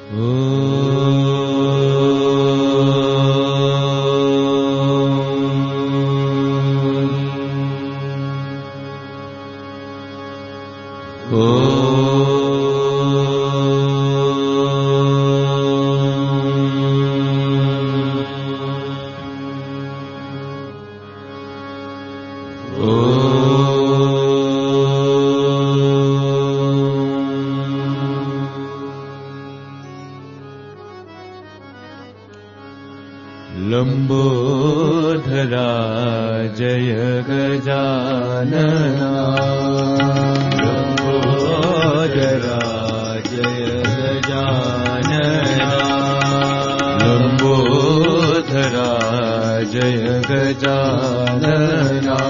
लंबोधरा जय गजानना लंबोदरा जय गजानना लंबोदरा जय गजानना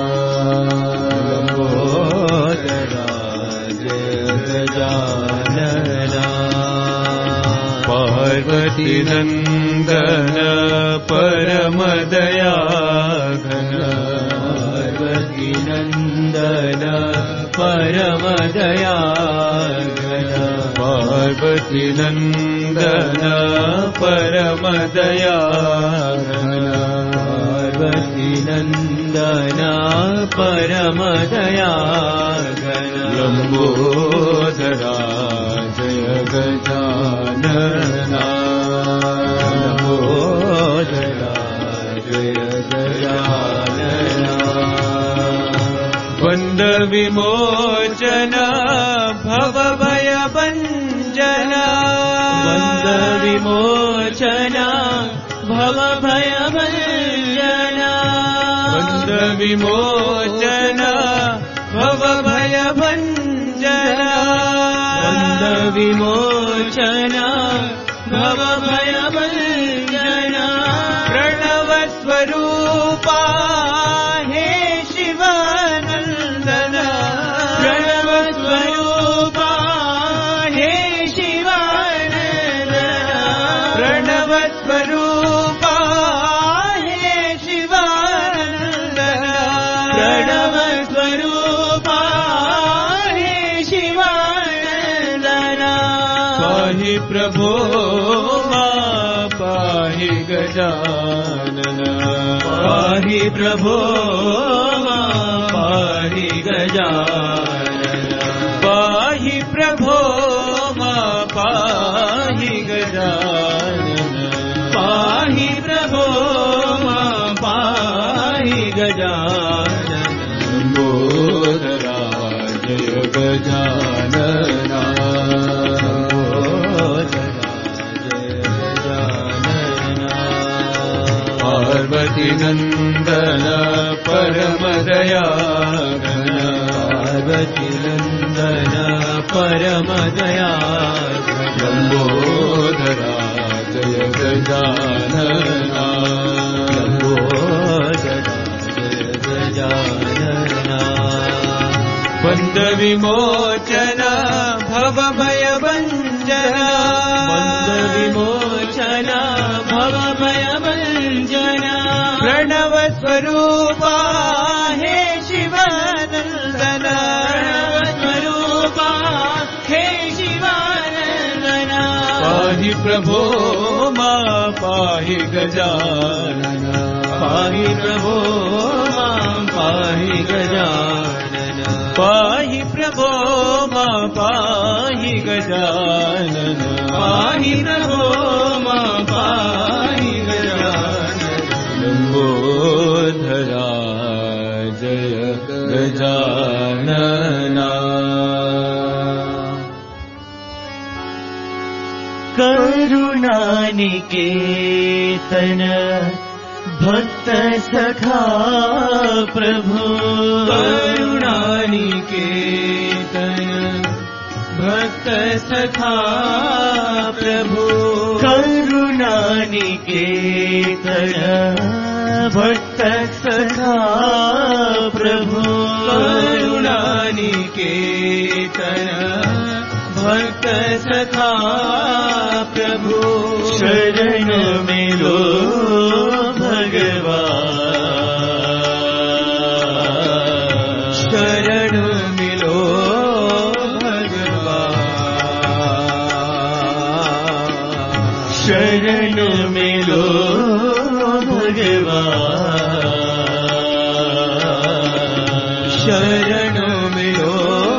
लंबोदरा जय गजानना पार्वती नंदन परम दयाघन पार्वती नंदन परम दयाघन पार्वती नंदन परम दयाघन पार्वती नंदन परम दयाघन लंबोदरा जय गजानना लंबोदरा जय गजानना वंद विमोचन भव भय भंजन वंद विमोचन भव भय भंजन वंद विमोचन भव भय भंजन वंद विमोचन भव भय भंजन प्रणव स्वरूपा हे शिवानंदन प्रणव स्वरूपा हे शिवानंदन प्रणव स्वरूपा हे शिवानंदन प्रणव स्वरूपा हे शिवानंदन पाहि प्रभो पाहि गजानन पाहि प्रभो पाहि गजानन पाहि प्रभो पाहि गजानन पाहि प्रभो पाहि गजानन लंबोदरा जय गजानना पार्वती नंदन परम दयाघन पार्वती नंदन परम दयाघन लंबोदरा जय गजानना लंबोदरा जय गजानना वंद विमोचन भव भय भंजन वंद विमोचन भव भय भंजन प्रणव स्वरूपा हे शिवानंदन प्रणव स्वरूपा हे शिवानंदन पाहि प्रभो पाहि गजानन पाहि प्रभो पाहि गजानन पाहि प्रभो पाहि गजानन पाहि प्रभो पाहि गजानन लंबोदरा जय गजानना करुणानिकेतन भक्त सखा प्रभु करुणानिकेतन भक्त सखा प्रभु करुणानिकेतन भक्त सखा प्रभु करुणानिकेतन भक्त सखा प्रभु शरण में लो भगवान शरण मिलो भगवान शरण मिलो भगवान, शरण मिलो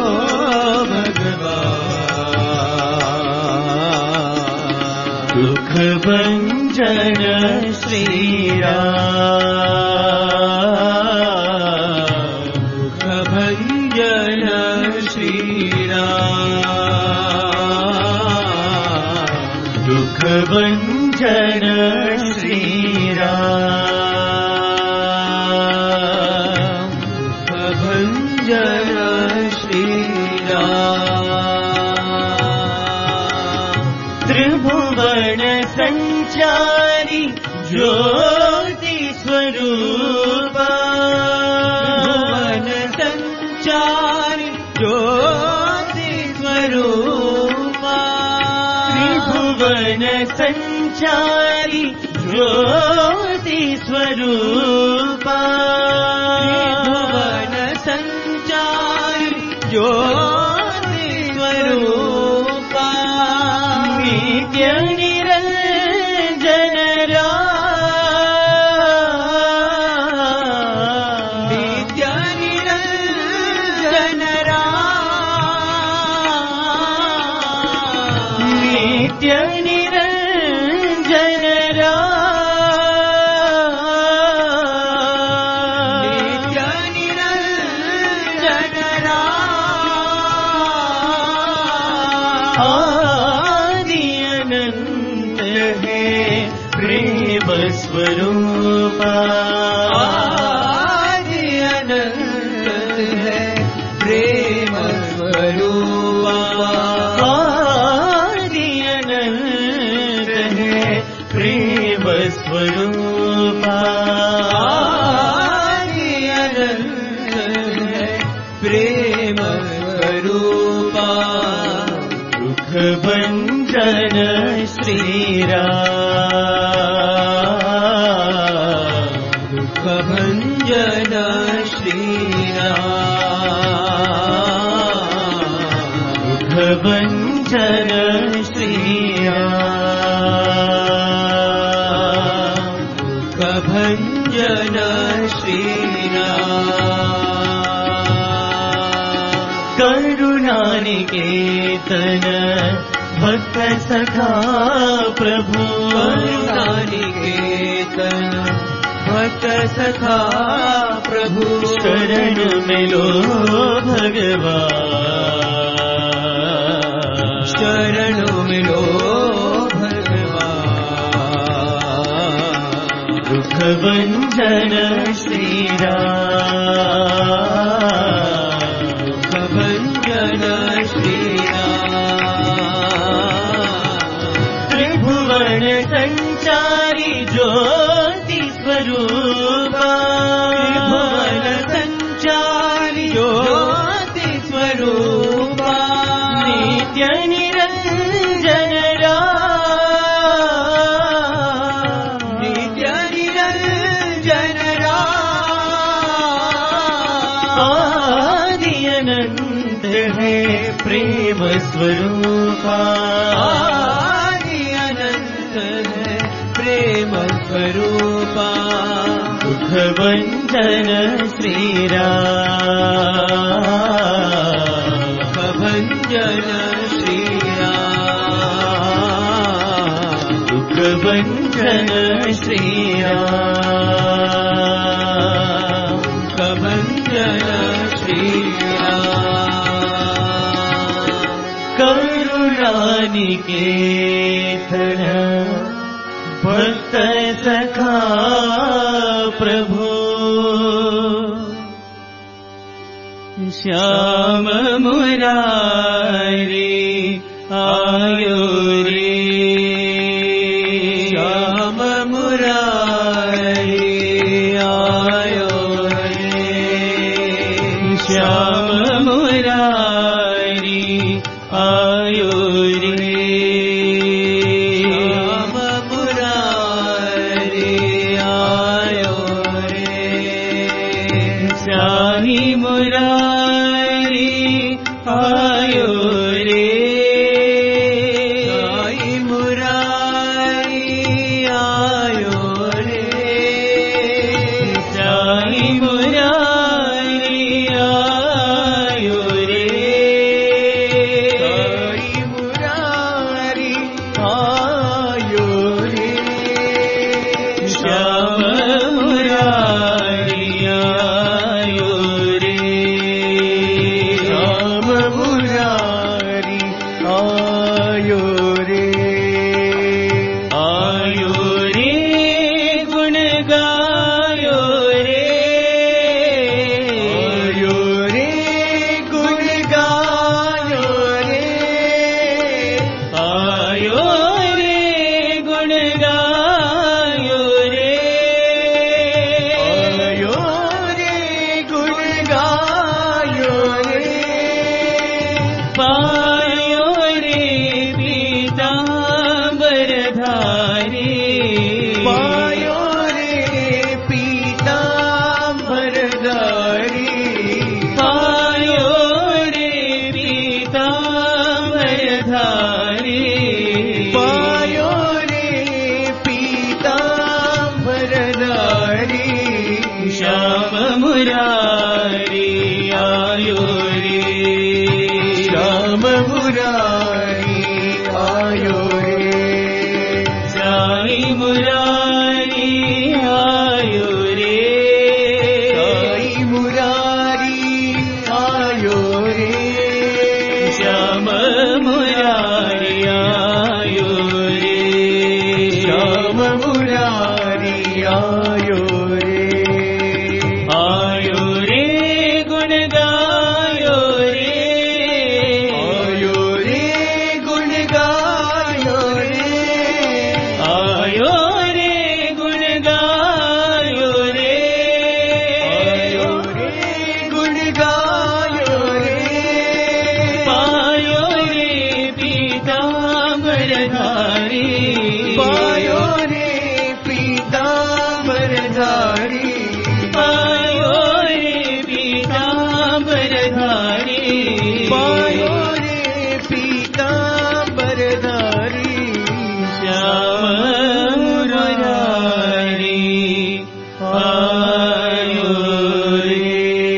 भगवान। दुख भंजन श्री राम, दुख भंजन श्री राम, दुख भंजन श्री राम, दुख भंजन श्री राम। त्रिभुवन संचारी ज्योति स्वरूपा, त्रिभुवन संचारी ज्योति स्वरूपा, त्रिभुवन संचारी ज्योति स्वरूपा, त्रिभुवन संचारी ज्योति स्वरूपा। नित्य निरंजन राम, नित्य निरंजन राम, नित्य निरंजन राम, नित्य निरंजन राम। आदि अनंत है प्रेम स्वरूपा, आदि अनंत है प्रेम स्वरूपा, आदि अनंत है प्रेम स्वरूपा, आदि अनंत है प्रेम स्वरूपा। दुख भंजन श्री राम, दुख भंजन श्री राम, दुख भंजन श्री राम, दुख भंजन श्री राम। करुणानिकेतन भक्त सखा प्रभु, करुणानिकेतन भक्त सखा प्रभु, शरण मिलो भगवान, शरण मिलो भगवान। दुख भंजन श्री राम, दुख भंजन श्री त्रिभुवन संचारी ज्योति स्वरूपा, त्रिभुवन संचारी ज्योति स्वरूपा। नित्य निरंजन राम, नित्य निरंजन राम। आदि अनंत है प्रेम स्वरूपा, प्रेम स्वरूपा। दुख भंजन श्री राम, दुख भंजन श्री राम, दुख भंजन श्री राम, दुख भंजन श्री राम। करुणानिकेतन भक्त सखा प्रभु, श्याम मुरारी आयो रे, श्याम मुरारी आयो रे, श्याम मुरारी आयो रे, श्यामी मुरारी आयो रे, श्यामी मुरारी आयो रे गुण गायो रे गुण गायो रे आयो रे गुण गायो रे आयो रे गुण गायो रे पायो रे पीतांबरधारी पायो रे पीतांबरधारी पायो रे पीतांबरधारी पायो रे पीतांबरधारी श्याम मुरारी आयो रे श्याम मुरारी आयो रे साई मुरारी आयो रे साई मुरारी आयो रे श्याम मुरारी आयो रे श्याम मुरारी आयो रे आयो रे गुण गायो रे आयो रे गुण गायो रे आयो रे गुण गायो रे आयो रे गुण गायो रे पायो रे पीतांबरधारी पायो रे पीतांबरधारी पायो रे पीतांबरधारी पायो रे पीतांबरधारी श्याम मुरारी आयो रे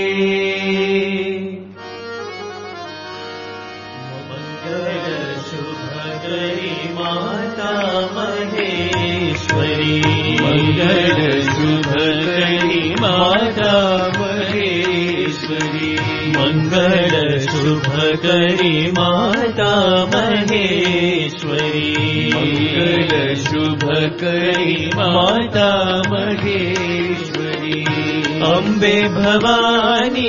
मंगल शुभकरी माता महेश्वरी मंगल शुभकरी माता महेश्वरी मंगल शुभकरी माता महेश्वरी मंगल शुभकरी माता महेश्वरी अम्बे भवानी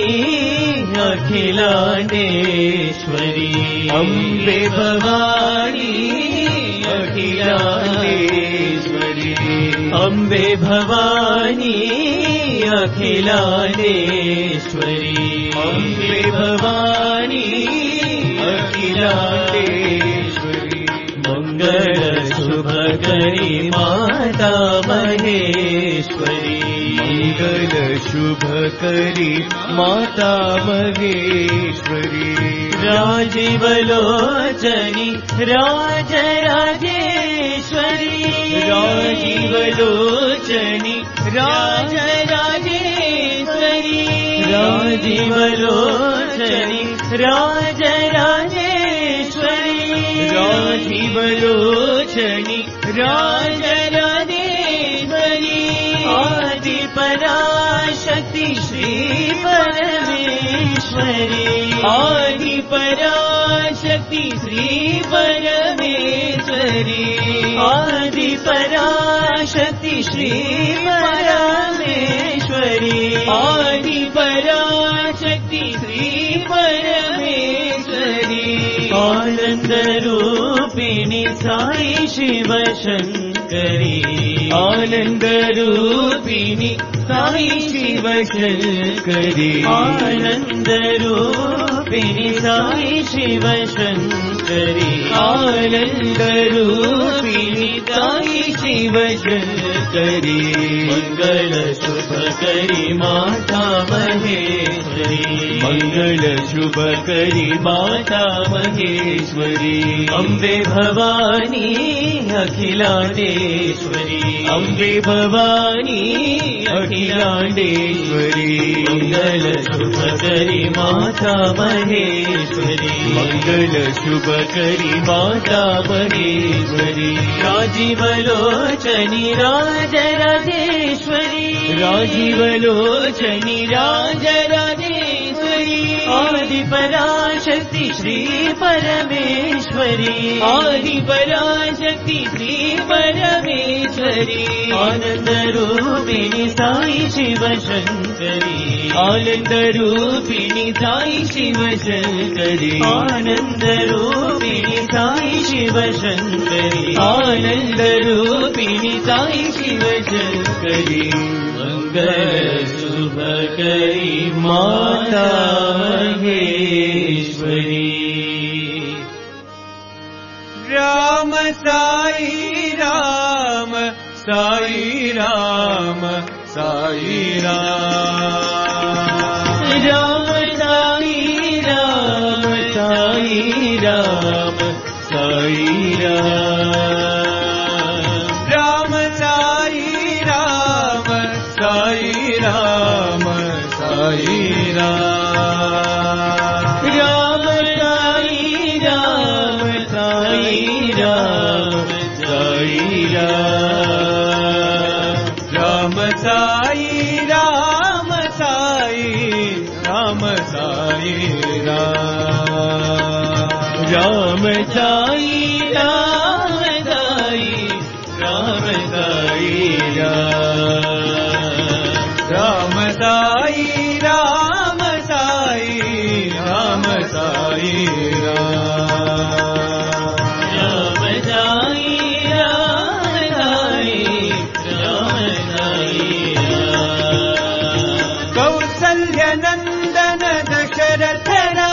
अखिलांडेश्वरी अम्बे भवानी अखिलांडेश्वरी अम्बे भवानी अखिलांडेश्वरी अम्बे भवानी अखिलांडेश्वरी मंगल शुभकरी माता महेश्वरी मंगल शुभकरी माता महेश्वरी राजीवलोचनी राजराजेश्वरी राजीवलोचनी राजराजेश्वरी राजीवलोचनी राजराजेश्वरी राजीवलोचनी राजराजेश्वरी आदि पराशक्ति श्री परमेश्वरी आदि पराशक्ति श्री परमेश्वरी आदि पराशक्ति श्री परमेश्वरी आदि पराशक्ति श्री परमेश्वरी आनंद रूपिणी साई शिव शंकरी आनंद रूपिणी साई शिव शंकरी आनंद रूपिणी साई शिव शंकरी आनंद रूपिणी साई शिव शंकरी मंगल शुभकरी माता महेश्वरी मंगल शुभकरी माता महेश्वरी अम्बे भवानी अखिलांडेश्वरी अम्बे भवानी अखिलांडेश्वरी मंगल शुभकरी माता महेश्वरी मंगल शुभकरी माता महेश्वरी राजीवलोचनी राजराजेश्वरी राजीवलोचनी राजराजेश्वरी आदि पराशक्ति श्री परमेश्वरी आदि पराशक्ति श्री परमेश्वरी आनंद रूपिणी साई शिव शंकरी आनंद रूपिणी साई शिव शंकरी आनंद रूपिणी साई शिव शंकरी आनंद रूपिणी साई शिव शंकरी मंगल शुभकरी माता महेश्वरी राम साई राम साई राम साई राम राम साई राम साई राम साई राम राम साई राम साई राम साई राम राम साई राम साई राम साई राम राम साई राम साई राम साई राम राम साई राम साई राम साई राम साई राम साई राम साई राम साई राम साई राम साई कौसल्य नंदन दशरथ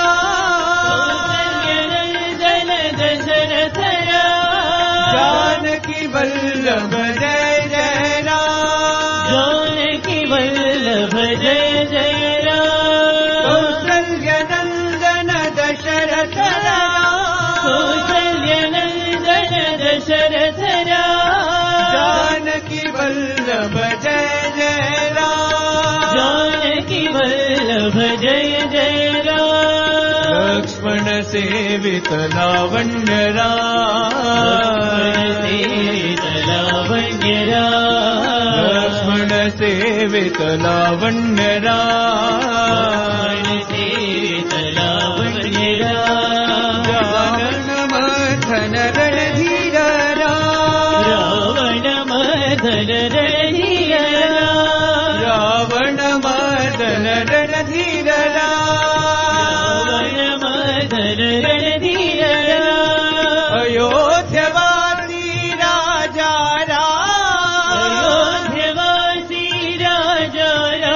जानकी वल्लभ जय जय राम जानकी वल्लभ जय जय राम कौसल्य नंदन दशरथ कौसल्य नंदन दशरथ जानकी वल्लभ जय जय राम जानकी वल्लभ जय जय राम लक्ष्मण सेवित लावण्य लावण्य लक्ष्मण सेवित लावण्य सेवित लावण्य रावण मथन रणधीर रावण मदन रणधीर रावण मदन रणधीर रावण मदन रणधीर अयोध्यवासी राजा अयोध्यवासी राजा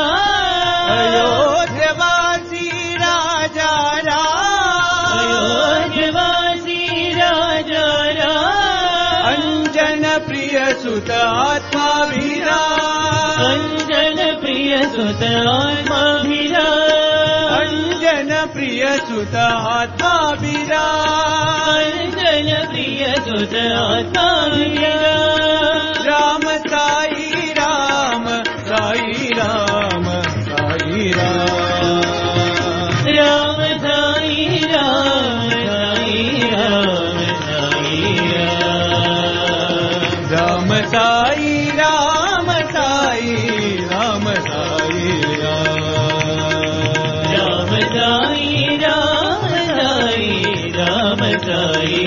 अयोध्यवासी राजा अयोध्यवासी राजा अंजन प्रिय सुत आत्माभिरा अंजन प्रिय सुत आत्माभिरा अंजन प्रिय सुत आत्माभिरा अंजन प्रिय सुत आत्माभिरा राम साई राम साई राम साई राम राम साई राम साई राम साई राम राम साई राम साई राम साई राम साई राम साई राम साई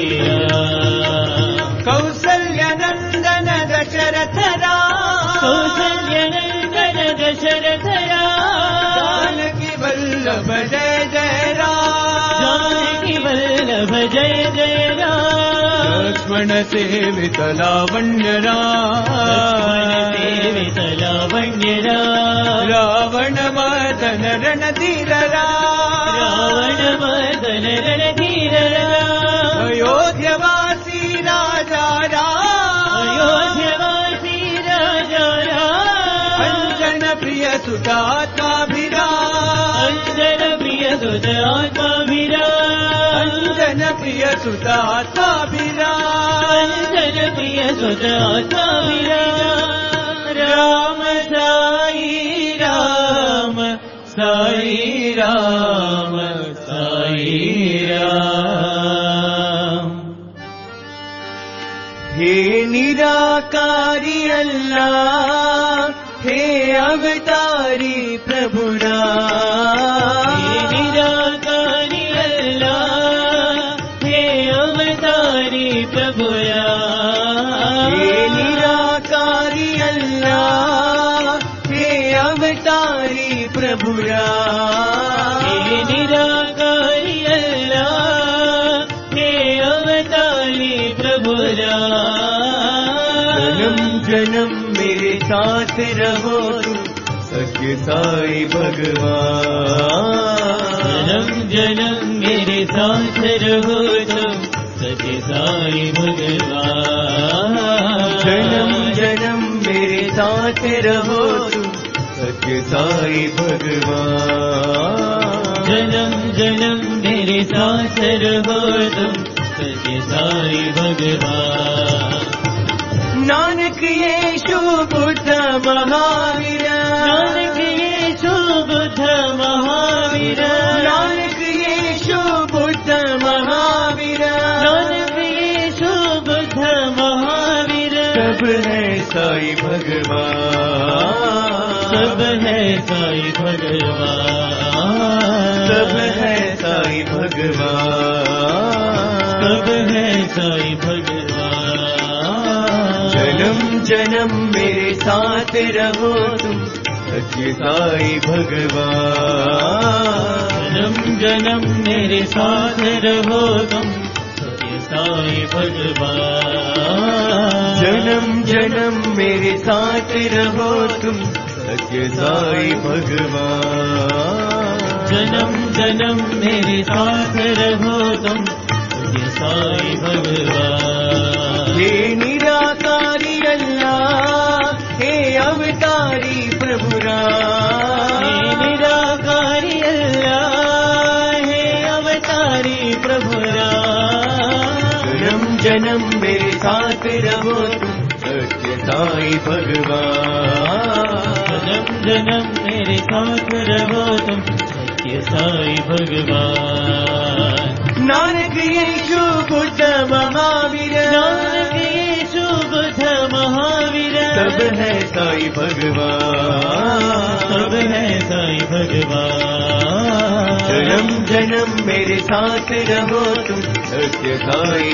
कौसल्य नंदन दशरथ कौसल्य नंदन दशरथ जानकी वल्लभ जय जय जानकी वल्लभ जय जय लक्ष्मण सेवित लावण्य सेवित लावण्य रावण मदन रणधीर रावण मदन रणधीर अयोध्यवासी राजा अयोध्यवासी राजा अंजन प्रिय सुतात्माभिरा अंजन प्रिय सुत आत्माभिरा अंजन प्रिय सुतात्माभिरा अंजन प्रिय सुत आत्माभिरा राम साई राम साई राम साई राम हे निराकारी अल्लाह हे अवतारी प्रभु राम निराकारी अल्लाह हे अवतारी प्रभुया हे निराकारी अल्लाह हे अवतारी प्रभुया हे निराकारी अल्लाह हे अवतारी प्रभुया जन्म जन्म मेरे साथ रहो तुम सत्य साई भगवान जन्म जन्म मेरे साथ रहो तुम सत्य साई भगवान जन्म जन्म मेरे साथ रहो तुम सत्य साई भगवान जन्म जन्म मेरे साथ रहो तुम सत्य साई भगवान नानक येशु बुद्ध महावीर नानक येशु बुद्ध महावीर नानक येशु बुद्ध महावीर नानक येशु बुद्ध महावीर सब है साई भगवान सब है साई भगवान सब है साई भगवान सब है साई भगवान जन्म जन्म मेरे साथ रहो तुम सत्य साई भगवान जन्म जन्म मेरे साथ रहो तुम सत्य साई भगवान जन्म जन्म मेरे साथ रहो तुम सत्य साई भगवान जन्म जन्म मेरे साथ रहो तुम सत्य साई भगवान हे निराकारी अल्लाह हे अवतारी प्रभु हे राम निराकारी अल्लाह हे अवतारी प्रभु जन्म जन्म मेरे साथ रहो तुम सत्य साई भगवान जन्म जन्म मेरे साथ रहो तुम सत्य साई भगवान नानक येशु बुद्ध महावीर नानक येशु बुद्ध महावीर सब है साई भगवान सब है साई भगवान जन्म जन्म मेरे साथ रहो तुम सत्य साई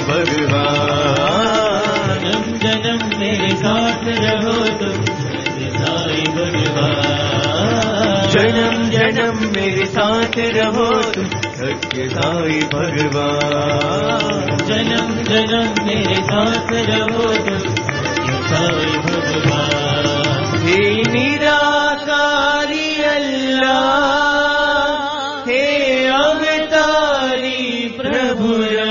भगवान जन्म जन्म मेरे साथ रहो तुम सत्य साई भगवान जन्म जन्म मेरे साथ रहो तुम सत्य साई भगवान जन्म जन्म मेरे साथ रहो तुम सत्य साई भगवान हे निराकारी अल्लाह हे अवतारी प्रभु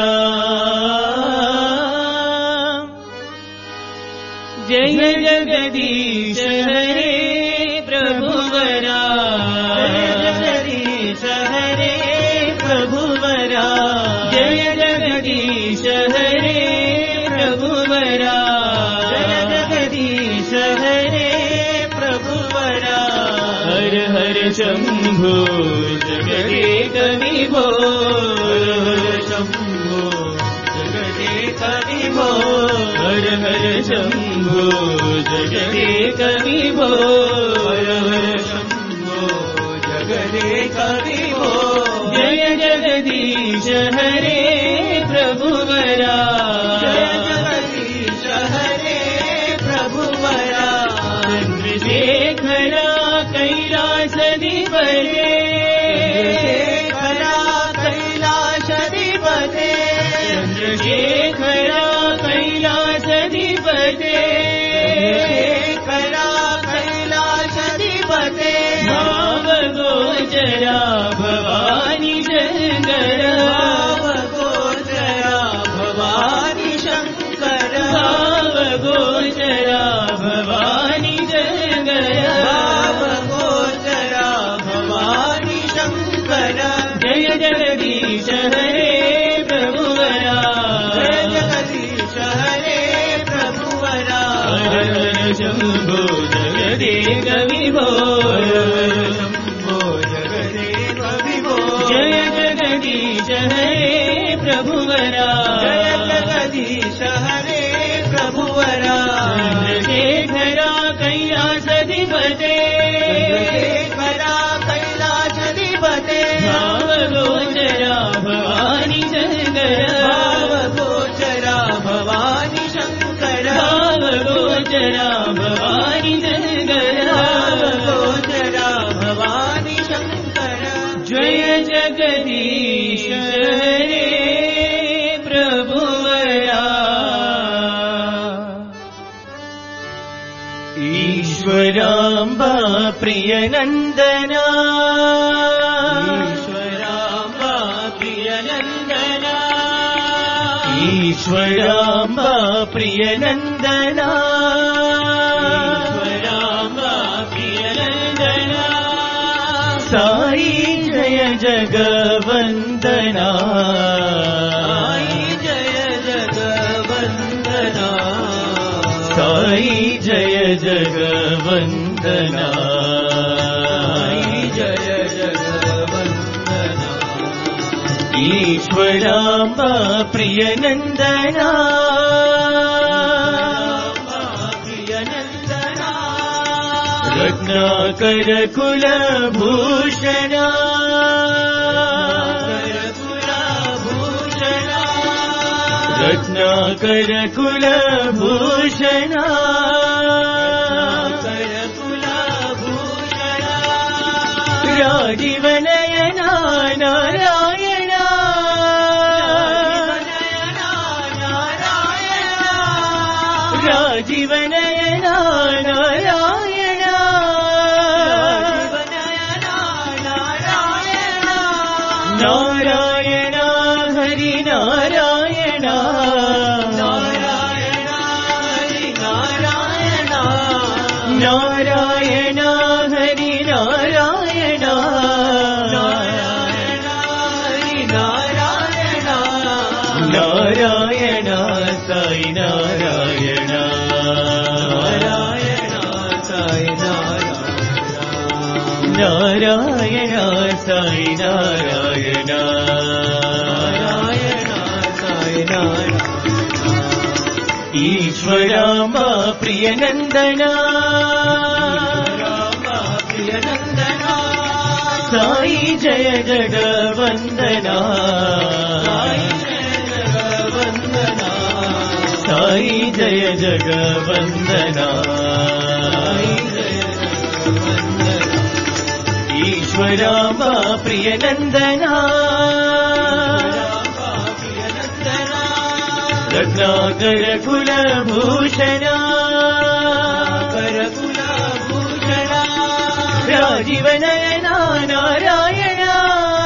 राम जय जगदीश हरे प्रभुवरा जगदीश हरे प्रभुवरा जय जगदीश हरे प्रभुवरा जगदीश हरे प्रभुवरा हर हर शंभो जगदेक विभो हर हर शंभो जगदेक विभो हर हर शंभो जगदेक विभो हर हर शंभो जगदेक विभो जय जगदीश हरे प्रभुवरा जय जगदीश हरे प्रभुवरा चंद्रशेखरा कैलासधिपते कैलासधिपते चंद्रशेखरा कैलासधिपते कैलासधिपते भाव गोचरा भवानी शंकर भाव गोचरा भवानी शंकर भाव गोचरा भवानी शंकर भाव गोचरा भवानी शंकर जय जगदीश हरे प्रभुवरा जय जगदीश हरे प्रभुवरा हर हर शंभो जगदेक विभो हर हर शंभो जगदेक विभो जय जगदीश हरे प्रभुवरा जय जगदीश हरे प्रभुवरा चंद्रशेखरा कैलासधिपते कैलासधिपते भाव गोचरा भवानी शंकरा गोचरा भवानी शंकरा जय जगदीश हरे प्रभुवरा ईश्वराम्बा प्रियनन्दना ईश्वराम्बा प्रियनन्दना ईश्वराम्बा प्रियनन्दना ईश्वराम्बा प्रियनन्दना साई जय जगवन्दना साई जय जगवन्दना साई जय जगवन्दना साई जय जगवन्दना ईश्वराम्बा प्रियनन्दना प्रियनन्दना रत्नाकर कुलभूषणा रत्नाकर कुलभूषणा राजीवनयना नारायणा राजीवनयना नारायणा नारायण हरि नारायण नारायण हरि नारायण नारायण हरि नारायण नारायण हरि नारायण नारायण साई नारायण नारायण साई नारायण नारायण साई नारायण नारायण साई नारायण ईश्वराम्बा प्रियनन्दना प्रियनन्दना साई जय जगवन्दना साई जय जगवन्दना ईश्वराम्बा प्रियनन्दना रत्नाकर कुलभूषणा राजीवनयना नारायणा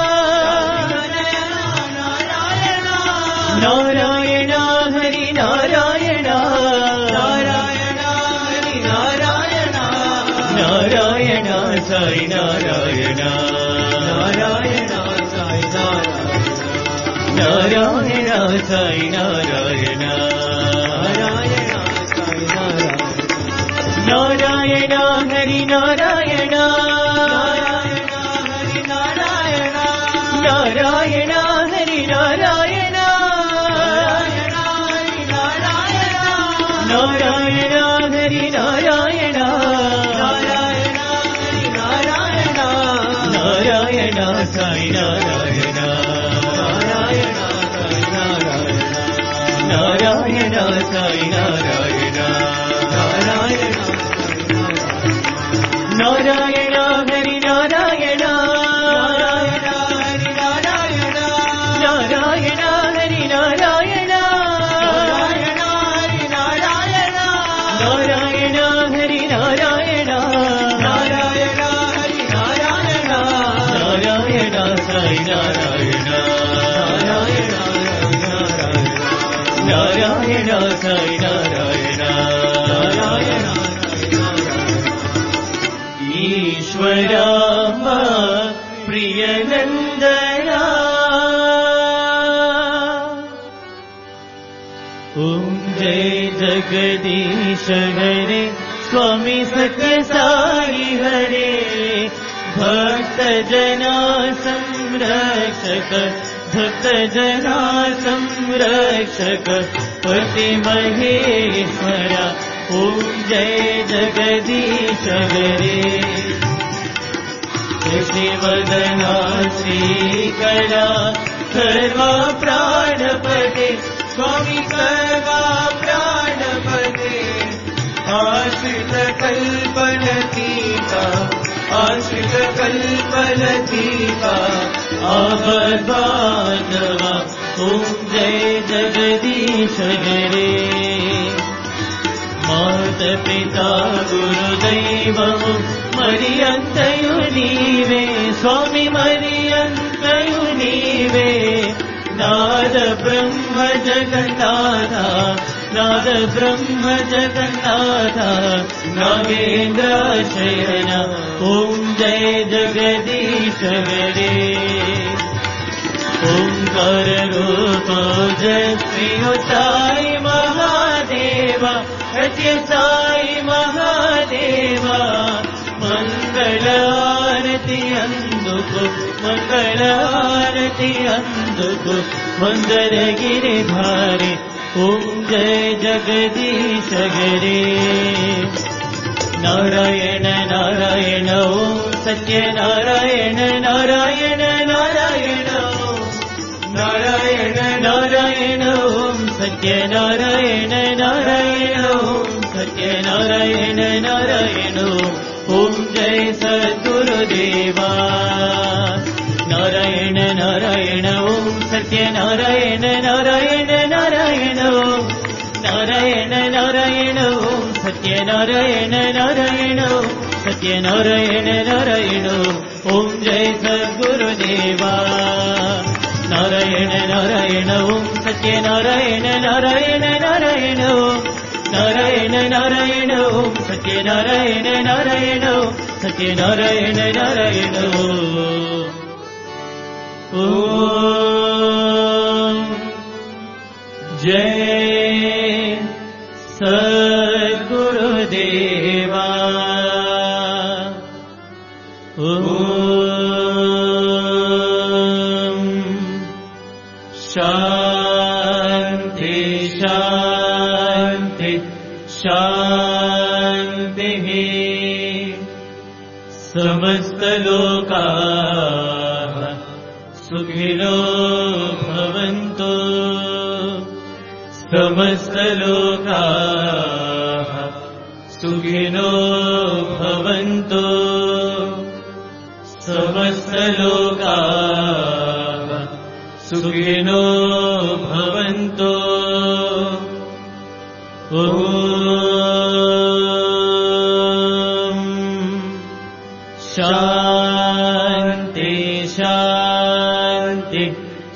नारायण हरि नारायण नारायण हरि नारायण नारायण साई नारायण नारायण साई नारायण साई नारायण नारायण साई नारायण नारायण हरि नारायण नारायण हरि नारायण नारायण हरि नारायण नारायण साई नारायण नारायण साई नारायण नारायण हरि नारायण नारायण हरि नारायण नारायण हरि नारायण नारायण साई नारायण नारायण साई नारायण ईश्वराम्बा प्रियनन्दना ॐ जय जगदीश हरे स्वामी सत्य साई हरे भक्त जना संरक्षक भक्त जना संरक्षक पति महेश्वरा ॐ जय जगदीश हरे शिवदना श्रीकरा सर्वा प्राणपते स्वामी सर्वा प्राणपते आश्रित कल्पलतिका आश्रित कल्पलतिका आबद्बान्धवा ॐ जय जगदीश हरे मातपिता गुरुदैवमु मरियन्तयु नीवे स्वामी मरियन्तयु नीवे नाद ब्रह्म जगन्नाथ नाद ब्रह्म जगन्नाथ नागेन्द्र शयन ॐ जय जगदीश हरे ओंकार रूप जय साई महादेवा सत्य साई महादेवा मंगल आरती अंदुको मंगल आरती अंदुको मंदर गिरिधारी ओम जय जगदीश हरे नारायण नारायण ओम सत्य नारायण नारायण नारायण नारायण नारायण ओम सत्य नारायण नारायण ओम सत्य नारायण नारायण ओम जय सद्गुरुदेवा नारायण नारायण ओम सत्य नारायण नारायण नारायण ओम नारायण नारायण ओम सत्य नारायण नारायण सत्य नारायण नारायण ओम जय सद्गुरुदेवा नारायण नारायण ओम सत्य नारायण नारायण नारायण नारायण नारायण ओम सत्य नारायण नारायण सत्य नारायण नारायण ओम जय सद्गुरुदेवा शांति शांति शांतिः समस्त लोकाः सुखिनो भवन्तु समस्त लोकाः सुखिनो भवन्तु समस्त लोकाः सुखिनो भवन्तु ॐ शान्ति शान्ति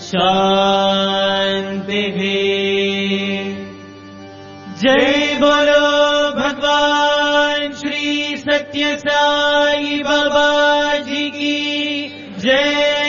शान्तिः जय बोलो भगवान श्री सत्य साई बाबा जी की जय।